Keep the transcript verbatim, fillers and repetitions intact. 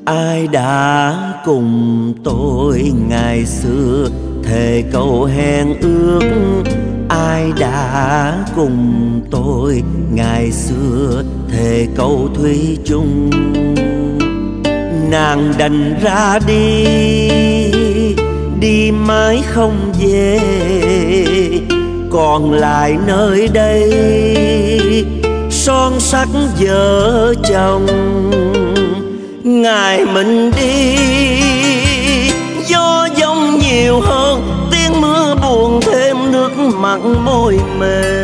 Ai đã cùng tôi ngày xưa thề câu hẹn ước, ai đã cùng tôi ngày xưa thề câu thủy chung. Nàng đành ra đi, đi mãi không về, còn lại nơi đây son sắc vợ chồng. Ngày mình đi gió giông nhiều hơn, tiếng mưa buồn thêm nước mặn môi mềm.